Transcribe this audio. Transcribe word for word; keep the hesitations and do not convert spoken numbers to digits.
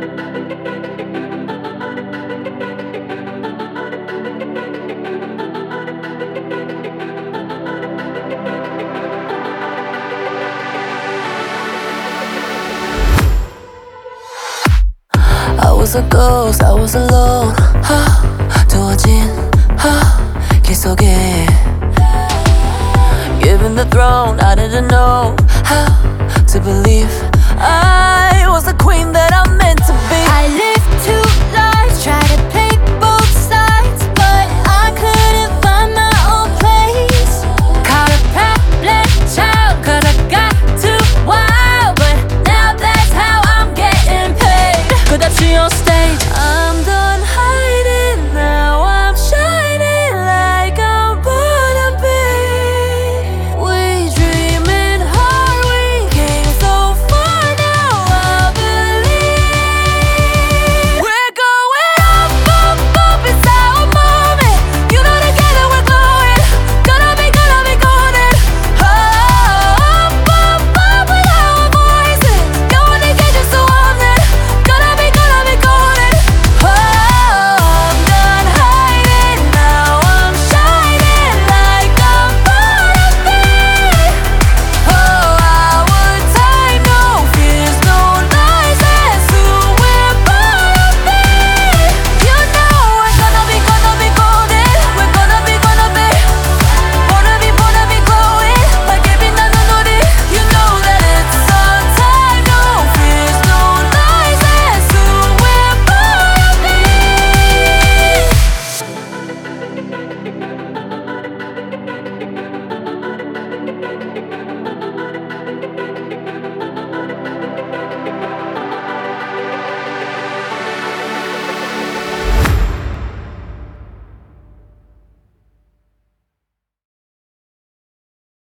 I was a ghost, I was alone. 하, 두어진 하, 길 속에 Given the throne, I didn't know how to believe I was the queen that I'm